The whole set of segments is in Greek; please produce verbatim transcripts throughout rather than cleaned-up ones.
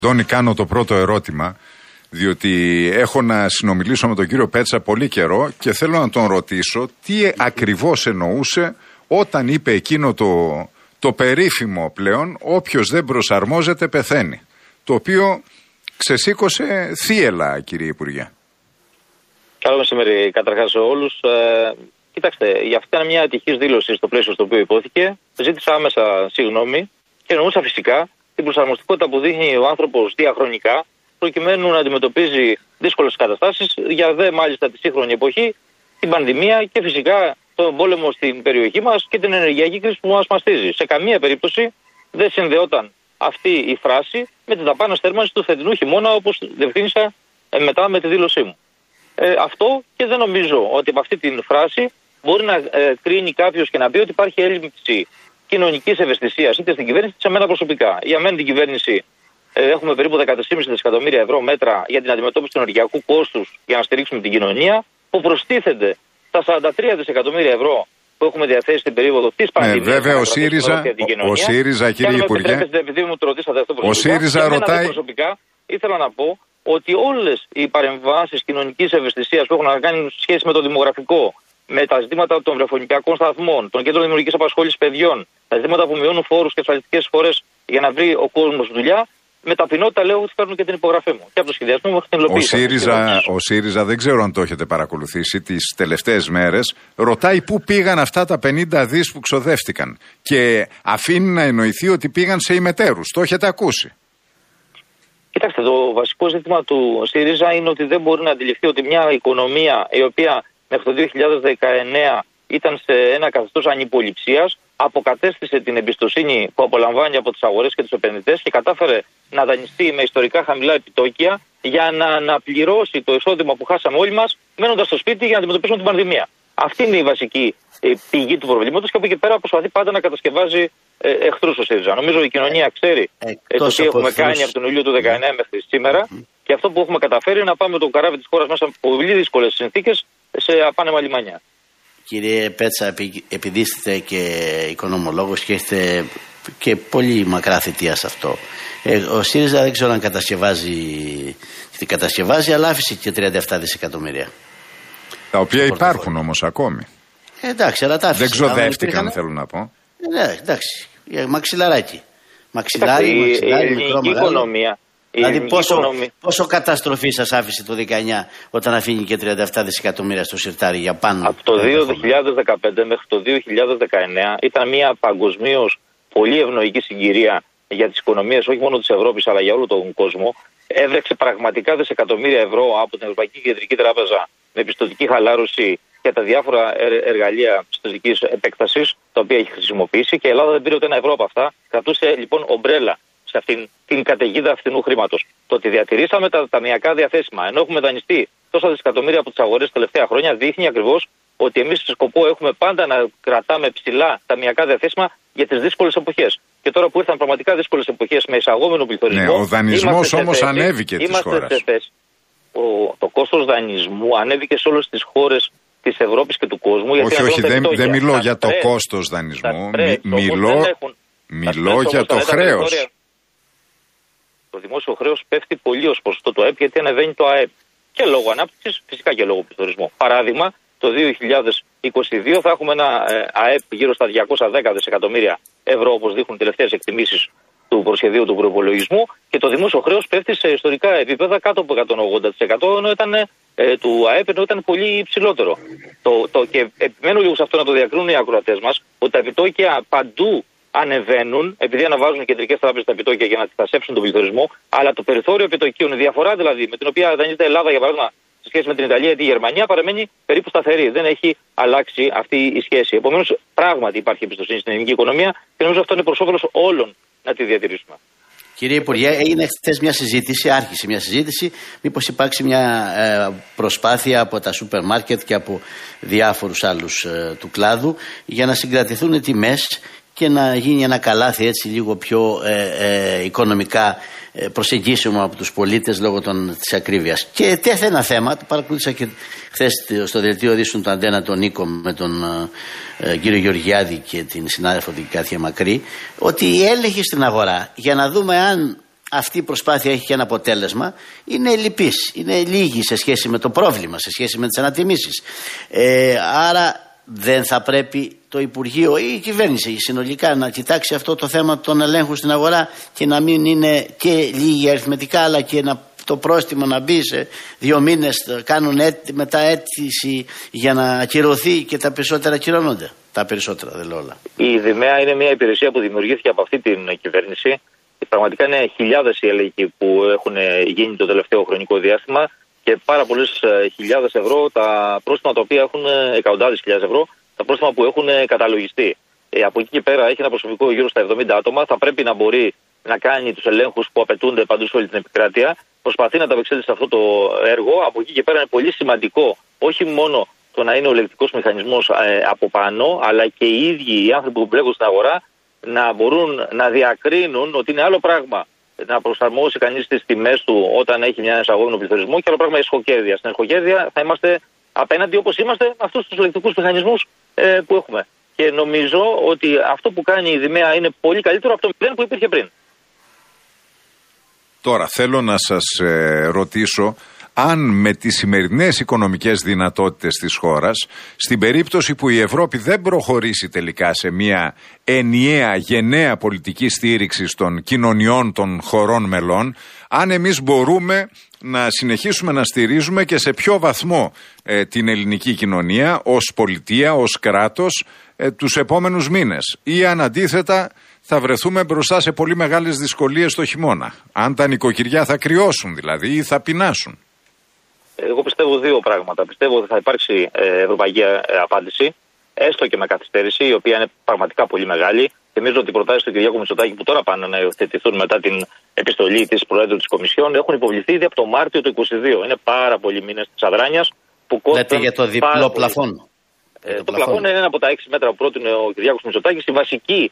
Δόνη, κάνω το πρώτο ερώτημα, διότι έχω να συνομιλήσω με τον κύριο Πέτσα πολύ καιρό και θέλω να τον ρωτήσω τι ακριβώς εννοούσε όταν είπε εκείνο το, το περίφημο πλέον «όποιος δεν προσαρμόζεται πεθαίνει», το οποίο ξεσήκωσε θύελα, κύριε Υπουργέ. Καλό μεσημέρι καταρχάς σε όλους. Ε, κοιτάξτε, για αυτή ήταν μια ατυχής δήλωση στο πλαίσιο στο οποίο υπόθηκε. Ζήτησα άμεσα συγγνώμη και εννοούσα φυσικά την προσαρμοστικότητα που δείχνει ο άνθρωπος διαχρονικά, προκειμένου να αντιμετωπίζει δύσκολες καταστάσεις, για δε μάλιστα τη σύγχρονη εποχή, την πανδημία και φυσικά τον πόλεμο στην περιοχή μας και την ενεργειακή κρίση που μας μαστίζει. Σε καμία περίπτωση δεν συνδεόταν αυτή η φράση με την δαπάνες θέρμανσης του φετινού χειμώνα, όπως διευθύνησα μετά με τη δήλωσή μου. Ε, αυτό και δεν νομίζω ότι από αυτή την φράση μπορεί να ε, κρίνει κάποιος και να πει ότι υπάρχει έλλειψη κοινωνικής ευαισθησίας είτε στην κυβέρνηση είτε σε μένα προσωπικά. Για μένα την κυβέρνηση ε, έχουμε περίπου δεκατρία κόμμα πέντε δισεκατομμύρια ευρώ μέτρα για την αντιμετώπιση του ενεργειακού κόστους για να στηρίξουμε την κοινωνία, που προστίθενται στα σαράντα τρία δισεκατομμύρια ευρώ που έχουμε διαθέσει στην περίοδο της πανδημίας. Ναι, βέβαια, ο ΣΥΡΙΖΑ, ο ΣΥΡΙΖΑ, κύριε Υπουργέ, επειδή μου το ρωτήσατε αυτό προσωπικά, ο ΣΥΡΙΖΑ ρωτάει... προσωπικά ήθελα να πω ότι όλες οι παρεμβάσεις κοινωνικής ευαισθησίας που έχουν να κάνουν σχέση με το δημογραφικό, με τα ζητήματα των βρεφονικιακών σταθμών, των κέντρων δημιουργικής απασχόλησης παιδιών, τα ζητήματα που μειώνουν φόρους και ασφαλιστικές φορές για να βρει ο κόσμος δουλειά, με ταπεινότητα λέω ότι φέρνουν και την υπογραφή μου. Και από το σχεδιασμό μου μέχρι την υλοποίηση. Ο ΣΥΡΙΖΑ, ο ΣΥΡΙΖΑ, δεν ξέρω αν το έχετε παρακολουθήσει τις τελευταίες μέρες, ρωτάει πού πήγαν αυτά τα πενήντα δις που ξοδεύτηκαν. Και αφήνει να εννοηθεί ότι πήγαν σε ημετέρους. Το έχετε ακούσει? Κοιτάξτε, το βασικό ζήτημα του ΣΥΡΙΖΑ είναι ότι δεν μπορεί να αντιληφθεί ότι μια οικονομία η οποία μέχρι το δύο χιλιάδες δεκαεννέα ήταν σε ένα καθεστώς ανυποληψίας, αποκατέστησε την εμπιστοσύνη που απολαμβάνει από τις αγορές και τους επενδυτές και κατάφερε να δανειστεί με ιστορικά χαμηλά επιτόκια για να αναπληρώσει το εισόδημα που χάσαμε όλοι μας μένοντας στο σπίτι για να αντιμετωπίσουμε την πανδημία. Αυτή είναι η βασική πηγή του προβλήματος και από εκεί πέρα προσπαθεί πάντα να κατασκευάζει ε, εχθρούς ο ΣΥΡΙΖΑ. Νομίζω η κοινωνία ξέρει ε, το τι έχουμε κάνει από τον Ιούλιο του δεκαεννέα μέχρι σήμερα mm. και αυτό που έχουμε καταφέρει να πάμε το καράβι της χώρας μέσα από πολύ δύσκολες συνθήκες σε απάνεμα λιμανιά. Κύριε Πέτσα, επειδή είστε και οικονομολόγος και είστε και πολύ μακρά θητεία σε αυτό, ε, ο ΣΥΡΙΖΑ δεν ξέρω αν κατασκευάζει, τι κατασκευάζει, αλλά άφησε και τριάντα επτά δισεκατομμύρια. Τα οποία υπάρχουν όμως ακόμη. Ε, εντάξει, αλλά τα άφησε. Δεν ξοδεύτηκαν, θέλω να πω. Ε, ναι, εντάξει, μαξιλαράκι. Μαξιλάρι, μαξιλάρι, μικρό, οικονομία. Δηλαδή πόσο, πόσο καταστροφή σας άφησε το δεκαεννέα όταν αφήνει και τριάντα επτά δισεκατομμύρια στο σιρτάρι για πάνω? Από το δύο χιλιάδες δεκαπέντε μέχρι το δύο χιλιάδες δεκαεννέα ήταν μια παγκοσμίως πολύ ευνοϊκή συγκυρία για τις οικονομίες όχι μόνο της Ευρώπης αλλά για όλο τον κόσμο. Έβρεξε πραγματικά δισεκατομμύρια ευρώ από την Ευρωπαϊκή Κεντρική Τράπεζα με πιστωτική χαλάρωση και τα διάφορα εργαλεία πιστωτικής επέκτασης τα οποία έχει χρησιμοποιήσει και η Ελλάδα δεν πήρε ούτε ένα ευρώ από αυτά. Κρατούσε λοιπόν ομπρέλα σε αυτήν την καταιγίδα φθηνού χρήματος. Το ότι διατηρήσαμε τα ταμειακά διαθέσιμα ενώ έχουμε δανειστεί τόσα δισεκατομμύρια από τις αγορές τα τελευταία χρόνια δείχνει ακριβώς ότι εμείς σε σκοπό έχουμε πάντα να κρατάμε ψηλά ταμειακά διαθέσιμα για τις δύσκολες εποχές. Και τώρα που ήρθαν πραγματικά δύσκολες εποχές με εισαγόμενο πληθωρισμό. Ναι, ο δανεισμός όμως ανέβηκε της χώρας. Ο, το κόστος δανεισμού ανέβηκε σε όλες τις χώρες της Ευρώπης και του κόσμου. Όχι, όχι, δεν, δεν μιλώ για το κόστος δανεισμού. Μι, μιλώ μιλώ για το χρέος. Το δημόσιο χρέος πέφτει πολύ ως ποσοστό του ΑΕΠ γιατί ανεβαίνει το ΑΕΠ. Και λόγω ανάπτυξης, φυσικά και λόγω πληθωρισμού. Παράδειγμα, το δύο χιλιάδες είκοσι δύο θα έχουμε ένα ΑΕΠ γύρω στα διακόσια δέκα δισεκατομμύρια ευρώ, όπως δείχνουν τελευταίες εκτιμήσεις του προσχεδίου του προϋπολογισμού, και το δημόσιο χρέος πέφτει σε ιστορικά επίπεδα κάτω από εκατόν ογδόντα τοις εκατό ενώ ήταν, ε, του ΑΕΠ ενώ ήταν πολύ υψηλότερο. Το, το, και επιμένω λίγο σε αυτό να το διακρίνουν οι ακροατές μας, ότι τα επιτόκια παντού ανεβαίνουν, επειδή αναβάζουν οι κεντρικές τράπεζες τα επιτόκια για να αντιστασέψουν τον πληθωρισμό, αλλά το περιθώριο επιτοκίων, η διαφορά δηλαδή με την οποία δανείζεται η Ελλάδα για παράδειγμα σε σχέση με την Ιταλία ή τη Γερμανία, παραμένει περίπου σταθερή. Δεν έχει αλλάξει αυτή η σχέση. Επομένως, πράγματι υπάρχει εμπιστοσύνη στην ελληνική οικονομία και νομίζω αυτό είναι προς όφελος όλων να τη διατηρήσουμε. Κύριε Υπουργέ, έγινε χθες μια συζήτηση, άρχισε μια συζήτηση, μήπως υπάρξει μια ε, προσπάθεια από τα σούπερ μάρκετ και από διάφορους άλλους ε, του κλάδου για να συγκρατηθούν οι τιμές και να γίνει ένα καλάθι έτσι λίγο πιο ε, ε, οικονομικά ε, προσεγγίσιμο από τους πολίτες λόγω των, της ακρίβειας. Και τέτοιο ένα θέμα, το παρακολούθησα και χθες στο δελτίο Δίσουν του Αντένα τον Νίκο με τον ε, κύριο Γεωργιάδη και την συνάδελφο την Κάθια Μακρύ, ότι η έλεγχη στην αγορά για να δούμε αν αυτή η προσπάθεια έχει και ένα αποτέλεσμα, είναι λυπής, είναι λίγη σε σχέση με το πρόβλημα, σε σχέση με τις ανατιμήσεις. Ε, άρα δεν θα πρέπει το Υπουργείο ή η κυβέρνηση συνολικά να κοιτάξει αυτό το θέμα των ελέγχων στην αγορά και να μην είναι και λίγοι αριθμητικά, αλλά και να, το πρόστιμο να μπει σε δύο μήνες, κάνουν έτη, μετά αίτηση για να ακυρωθεί και τα περισσότερα ακυρώνονται. Τα περισσότερα, δεν λέω όλα. Η ΔΜΕΑ είναι μια υπηρεσία που δημιουργήθηκε από αυτή την κυβέρνηση. Πραγματικά είναι χιλιάδες οι έλεγχοι που έχουν γίνει το τελευταίο χρονικό διάστημα και πάρα πολλές χιλιάδες ευρώ τα πρόστιμα τα οποία έχουν, εκατοντάδες χιλιάδες ευρώ, τα πρόστιμα που έχουν καταλογιστεί. Ε, από εκεί και πέρα έχει ένα προσωπικό γύρω στα εβδομήντα άτομα. Θα πρέπει να μπορεί να κάνει τους ελέγχους που απαιτούνται παντού σε όλη την επικράτεια. Προσπαθεί να ταπεξέλθει σε αυτό το έργο. Από εκεί και πέρα είναι πολύ σημαντικό όχι μόνο το να είναι ο ελεγκτικός μηχανισμός ε, από πάνω, αλλά και οι ίδιοι οι άνθρωποι που μπλέκουν στην αγορά να μπορούν να διακρίνουν ότι είναι άλλο πράγμα να προσαρμόσει κανείς τις τιμές του όταν έχει μια εισαγόμενο πληθωρισμό και άλλο πράγμα η εσχοκέρδεια. Στην εσχοκέρδεια θα είμαστε απέναντι, όπως είμαστε, με αυτούς τους ελεγκτικούς μηχανισμούς ε, που έχουμε. Και νομίζω ότι αυτό που κάνει η ΔΜΕΑ είναι πολύ καλύτερο από το μηδέν που υπήρχε πριν. Τώρα θέλω να σας ε, ρωτήσω αν με τις σημερινές οικονομικές δυνατότητες της χώρας, στην περίπτωση που η Ευρώπη δεν προχωρήσει τελικά σε μια ενιαία γενναία πολιτική στήριξη των κοινωνιών των χωρών μελών, αν εμείς μπορούμε να συνεχίσουμε να στηρίζουμε και σε ποιο βαθμό ε, την ελληνική κοινωνία ως πολιτεία, ως κράτος ε, τους επόμενους μήνες, ή αν αντίθετα θα βρεθούμε μπροστά σε πολύ μεγάλες δυσκολίες το χειμώνα, αν τα νοικοκυριά θα κρυώσουν δηλαδή ή θα πεινάσουν. Εγώ πιστεύω δύο πράγματα. Πιστεύω ότι θα υπάρξει ευρωπαϊκή απάντηση, έστω και με καθυστέρηση, η οποία είναι πραγματικά πολύ μεγάλη. Θυμίζω ότι οι προτάσεις του Κυριάκου Μητσοτάκη που τώρα πάνε να υιοθετηθούν μετά την επιστολή της Προέδρου της Κομισιόν έχουν υποβληθεί ήδη από το Μάρτιο του είκοσι δύο. Είναι πάρα πολλοί μήνες της αδράνειας που κόστησαν. Λέτε για το διπλό πλαφόν. Ε, το, το πλαφόν είναι ένα από τα έξι μέτρα που πρότεινε ο Κυριάκος Μητσοτάκης. Η βασική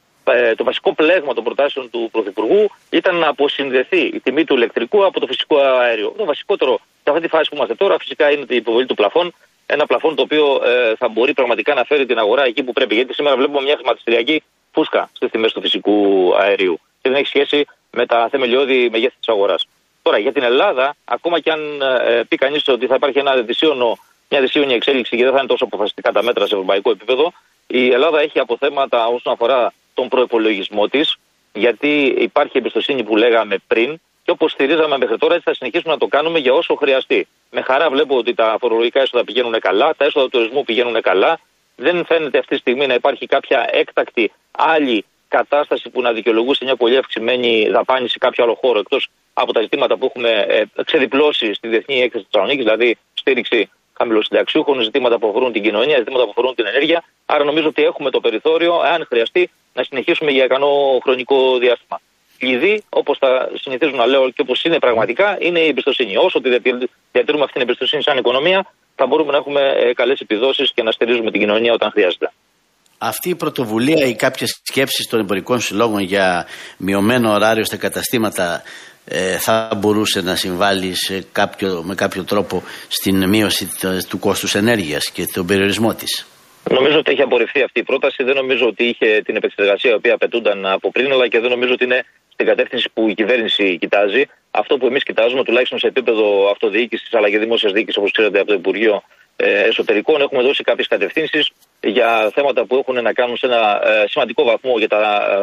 Το βασικό πλέγμα των προτάσεων του Πρωθυπουργού ήταν να αποσυνδεθεί η τιμή του ηλεκτρικού από το φυσικό αέριο. Το βασικότερο σε αυτή τη φάση που είμαστε τώρα φυσικά είναι η υποβολή του πλαφών. Ένα πλαφόν το οποίο ε, θα μπορεί πραγματικά να φέρει την αγορά εκεί που πρέπει. Γιατί σήμερα βλέπουμε μια χρηματιστηριακή φούσκα στις τιμές του φυσικού αερίου. Και δεν έχει σχέση με τα θεμελιώδη μεγέθη της αγοράς. Τώρα για την Ελλάδα, ακόμα και αν ε, πει κανείς ότι θα υπάρχει ένα δυσίωνο, μια δυσίωνη εξέλιξη και δεν θα είναι τόσο αποφασιστικά τα μέτρα σε ευρωπαϊκό επίπεδο, η Ελλάδα έχει αποθέματα όσον αφορά τον προϋπολογισμό της, γιατί υπάρχει εμπιστοσύνη που λέγαμε πριν και όπως στηρίζαμε μέχρι τώρα, έτσι θα συνεχίσουμε να το κάνουμε για όσο χρειαστεί. Με χαρά βλέπω ότι τα φορολογικά έσοδα πηγαίνουν καλά, τα έσοδα του τουρισμού πηγαίνουν καλά. Δεν φαίνεται αυτή τη στιγμή να υπάρχει κάποια έκτακτη άλλη κατάσταση που να δικαιολογούσε μια πολύ αυξημένη δαπάνη σε κάποιο άλλο χώρο, εκτός από τα ζητήματα που έχουμε ξεδιπλώσει στη Διεθνή Έκθεση της Θεσσαλονίκης, δηλαδή στήριξη χαμηλοσυνταξιούχων, ζητήματα που αφορούν την κοινωνία, ζητήματα που αφορούν την ενέργεια. Άρα νομίζω ότι έχουμε το περιθώριο, αν χρειαστεί, να συνεχίσουμε για ικανό χρονικό διάστημα. Κλειδί, όπως τα συνηθίζουν να λέω και όπως είναι πραγματικά, είναι η εμπιστοσύνη. Όσο διατηρούμε αυτή την εμπιστοσύνη σαν οικονομία, θα μπορούμε να έχουμε καλές επιδόσεις και να στηρίζουμε την κοινωνία όταν χρειάζεται. Αυτή η πρωτοβουλία ή κάποιες σκέψεις των εμπορικών συλλόγων για μειωμένο ωράριο στα καταστήματα ε, θα μπορούσε να συμβάλλει σε κάποιο, με κάποιο τρόπο στην μείωση του κόστους ενέργειας και τον περιορισμό της? Νομίζω ότι έχει απορριφθεί αυτή η πρόταση. Δεν νομίζω ότι είχε την επεξεργασία η οποία απαιτούνταν από πριν, αλλά και δεν νομίζω ότι είναι στην κατεύθυνση που η κυβέρνηση κοιτάζει. Αυτό που εμείς κοιτάζουμε, τουλάχιστον σε επίπεδο αυτοδιοίκησης αλλά και δημόσιας διοίκησης, όπως ξέρετε από το Υπουργείο Εσωτερικών, έχουμε δώσει κάποιες κατευθύνσεις για θέματα που έχουν να κάνουν σε ένα σημαντικό βαθμό για τα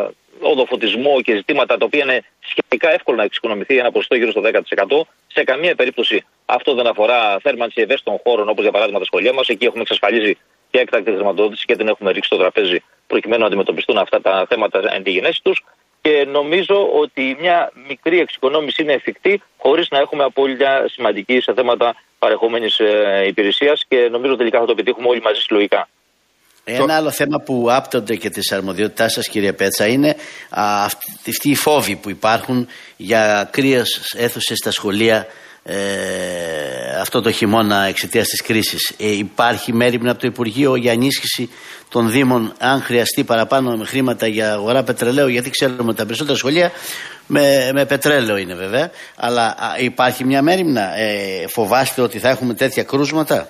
οδοφωτισμό και ζητήματα τα οποία είναι σχετικά εύκολο να εξοικονομηθεί, ένα ποσοστό γύρω στο δέκα τοις εκατό. Σε καμία περίπτωση αυτό δεν αφορά θέρμανση ευαίσθητων χώρων, όπως για παράδειγμα τα σχολεία μας. Εκεί έχουμε εξασφαλίσει και έκτακτη χρηματοδότηση και την έχουμε ρίξει στο τραπέζι προκειμένου να αντιμετωπιστούν αυτά τα θέματα εν τη γενέση τους. Και νομίζω ότι μια μικρή εξοικονόμηση είναι εφικτή χωρίς να έχουμε απώλεια σημαντική σε θέματα παρεχόμενης υπηρεσίας και νομίζω τελικά θα το επιτύχουμε όλοι μαζί συλλογικά. Ένα άλλο θέμα που άπτονται και της αρμοδιότητάς σας, κύριε Πέτσα, είναι α, αυτοί οι φόβοι που υπάρχουν για κρύες αίθουσες στα σχολεία ε, αυτό το χειμώνα εξαιτίας της κρίσης. Ε, υπάρχει μέριμνα από το Υπουργείο για ενίσχυση των Δήμων, αν χρειαστεί παραπάνω χρήματα για αγορά πετρελαίου, γιατί ξέρουμε ότι τα περισσότερα σχολεία με, με πετρέλαιο είναι βέβαια, αλλά α, υπάρχει μια μέριμνα? Ε, φοβάστε ότι θα έχουμε τέτοια κρούσματα?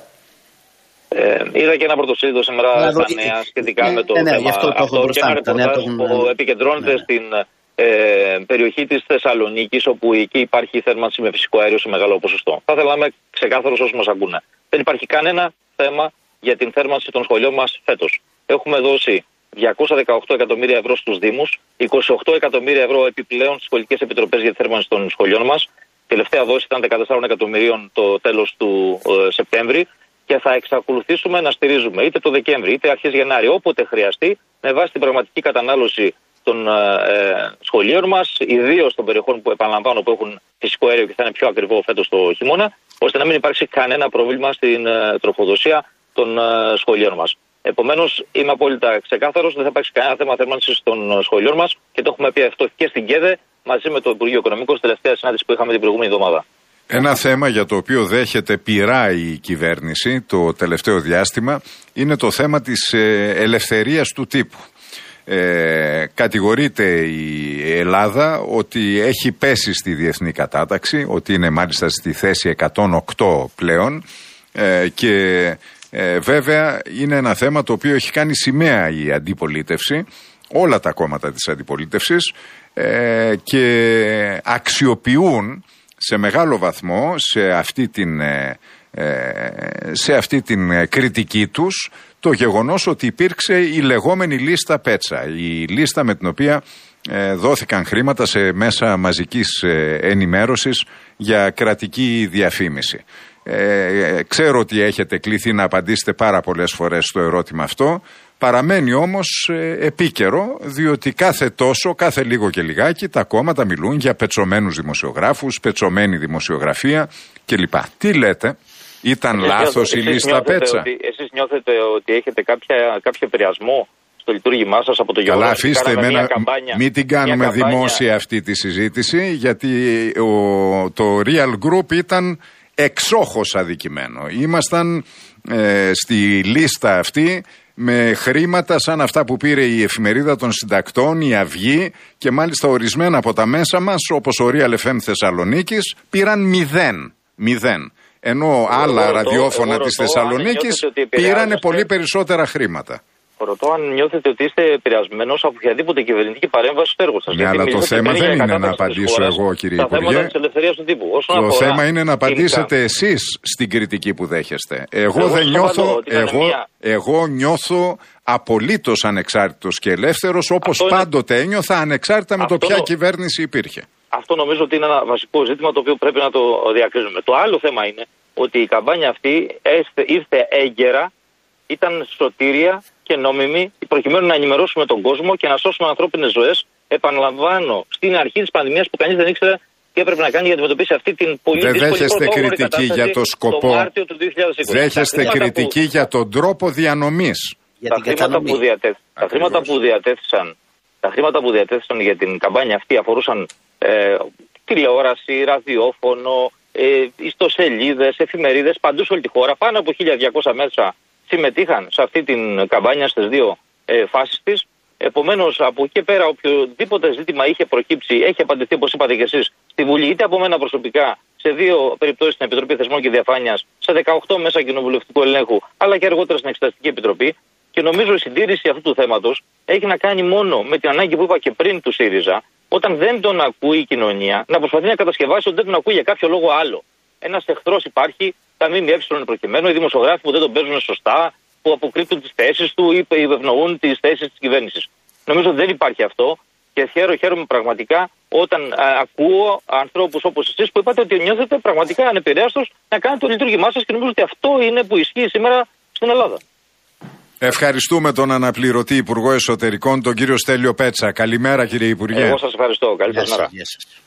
Ε, είδα και ένα πρωτοσέλιδο σήμερα στα νέα σχετικά ναι, με το ναι, ναι, θέμα αυτό, το αυτό και ένα ρεπορτάζ που επικεντρώνεται ναι. στην ε, περιοχή της Θεσσαλονίκης, όπου εκεί υπάρχει θέρμανση με φυσικό αέριο σε μεγάλο ποσοστό. Θα ήθελα να είμαι ξεκάθαρος όσους μας ακούνε. Δεν υπάρχει κανένα θέμα για την θέρμανση των σχολείων μας φέτος. Έχουμε δώσει διακόσια δεκαοκτώ εκατομμύρια ευρώ στους Δήμους, είκοσι οκτώ εκατομμύρια ευρώ επιπλέον στις σχολικές επιτροπές για τη θέρμανση των σχολείων μας. Τελευταία δόση ήταν δεκατέσσερα εκατομμυρίων το τέλος του ε, Σεπτέμβρη και θα εξακολουθήσουμε να στηρίζουμε είτε το Δεκέμβρη είτε αρχές Γενάρη, όποτε χρειαστεί, με βάση την πραγματική κατανάλωση των ε, σχολείων μας, ιδίως των περιοχών που επαναλαμβάνω που έχουν φυσικό αέριο και θα είναι πιο ακριβό φέτος το χειμώνα, ώστε να μην υπάρξει κανένα πρόβλημα στην ε, τροφοδοσία των ε, σχολείων μας. Επομένως, είμαι απόλυτα ξεκάθαρος, δεν θα υπάρξει κανένα θέμα θέρμανσης των σχολείων μας και το έχουμε πει αυτό και στην ΚΕΔΕ μαζί με το Υπουργείο Οικονομικών στη τελευταία συνάντηση που είχαμε την προηγούμενη εβδομάδα. Ένα θέμα για το οποίο δέχεται πειρά η κυβέρνηση το τελευταίο διάστημα είναι το θέμα της ελευθερίας του τύπου. Ε, κατηγορείται η Ελλάδα ότι έχει πέσει στη διεθνή κατάταξη, ότι είναι μάλιστα στη θέση εκατόν οκτώ πλέον ε, και ε, βέβαια είναι ένα θέμα το οποίο έχει κάνει σημαία η αντιπολίτευση, όλα τα κόμματα της αντιπολίτευσης ε, και αξιοποιούν σε μεγάλο βαθμό σε αυτή την, ε, σε αυτή την κριτική τους το γεγονός ότι υπήρξε η λεγόμενη λίστα Πέτσα, η λίστα με την οποία ε, δόθηκαν χρήματα σε μέσα μαζικής ε, ενημέρωσης για κρατική διαφήμιση. Ε, ξέρω ότι έχετε κληθεί να απαντήσετε πάρα πολλές φορές στο ερώτημα αυτό. Παραμένει όμως ε, επίκαιρο, διότι κάθε τόσο, κάθε λίγο και λιγάκι τα κόμματα μιλούν για πετσωμένους δημοσιογράφους, πετσωμένη δημοσιογραφία κλπ. Τι λέτε, ήταν εσείς λάθος η λίστα Πέτσα? Ότι, εσείς νιώθετε ότι έχετε κάποια, κάποιο επηρεασμό στο λειτουργήμά σας από το γεγονός? Καλά, αφήστε εμένα, μην την κάνουμε καμπάνια δημόσια αυτή τη συζήτηση, γιατί ο, το Real Group ήταν εξόχως αδικημένο. Ήμασταν ε, στη λίστα αυτή με χρήματα σαν αυτά που πήρε η Εφημερίδα των Συντακτών, η Αυγή και μάλιστα ορισμένα από τα μέσα μας όπως ο Real εφ εμ Θεσσαλονίκης πήραν μηδέν. Μηδέν. Ενώ εγώ άλλα ρωτώ, ραδιόφωνα εγώ της ρωτώ, Θεσσαλονίκης πήρανε πολύ περισσότερα χρήματα. Ρωτώ αν νιώθετε ότι είστε επηρεασμένος από οποιαδήποτε κυβερνητική παρέμβαση στο έργο σας. Ναι, αλλά το θέμα δεν είναι να απαντήσω εγώ, κύριε Υπουργέ. Το θέμα είναι να απαντήσετε εσείς στην κριτική που δέχεστε. Εγώ, εγώ δεν νιώθω, εγώ, μια... εγώ νιώθω απολύτως ανεξάρτητος και ελεύθερος, όπως αυτό πάντοτε είναι... ένιωθα ανεξάρτητα με αυτό... το ποια κυβέρνηση υπήρχε. Αυτό νομίζω ότι είναι ένα βασικό ζήτημα το οποίο πρέπει να το διακρίνουμε. Το άλλο θέμα είναι ότι η καμπάνια αυτή ήρθε έγκαιρα, ήταν σωτήρια και νόμιμη, προκειμένου να ενημερώσουμε τον κόσμο και να σώσουμε ανθρώπινες ζωές. Επαναλαμβάνω, στην αρχή της πανδημίας που κανείς δεν ήξερε τι έπρεπε να κάνει για να αντιμετωπίσει αυτή την πολύ δεν δύσκολη δέχεστε κριτική για το σκοπό. Το Μάρτιο του δύο χιλιάδες είκοσι. Δέχεστε κριτική που... για τον τρόπο διανομής. Για τα, χρήματα που διατέθ... τα χρήματα που διατέθησαν, τα χρήματα που διατέθησαν για την καμπάνια αυτή αφορούσαν ε, τηλεόραση, ραδιόφωνο, ε, ιστοσελίδες, εφημερίδες, παντού σε όλη τη χώρα. Πάνω από χίλια διακόσια μέσα συμμετείχαν σε αυτή την καμπάνια στις δύο ε, φάσεις της. Επομένως, από εκεί και πέρα, οποιοδήποτε ζήτημα είχε προκύψει, έχει απαντηθεί, όπως είπατε και εσείς, στη Βουλή, είτε από μένα προσωπικά, σε δύο περιπτώσεις στην Επιτροπή Θεσμών και Διαφάνειας, σε δεκαοκτώ μέσα κοινοβουλευτικού ελέγχου, αλλά και αργότερα στην Εξεταστική Επιτροπή. Και νομίζω η συντήρηση αυτού του θέματος έχει να κάνει μόνο με την ανάγκη που είπα και πριν του ΣΥΡΙΖΑ, όταν δεν τον ακούει η κοινωνία, να προσπαθεί να κατασκευάσει ότι δεν τον ακούει για κάποιο λόγο άλλο. Ένας εχθρός υπάρχει, τα ΜΜΕ προκειμένου, οι δημοσιογράφοι που δεν τον παίζουν σωστά, που αποκρύπτουν τις θέσεις του ή ευνοούν τις θέσεις της κυβέρνησης. Νομίζω ότι δεν υπάρχει αυτό και χαίρομαι, χαίρομαι πραγματικά όταν α, ακούω ανθρώπους όπως εσείς που είπατε ότι νιώθετε πραγματικά ανεπηρέαστος να κάνετε το λειτουργήμά σας και νομίζω ότι αυτό είναι που ισχύει σήμερα στην Ελλάδα. Ευχαριστούμε τον αναπληρωτή Υπουργό Εσωτερικών, τον κύριο Στέλιο Πέτσα. Καλημέρα, κύριε Υπουργέ. Εγώ σας ευχαριστώ. Καλή σας μέρα.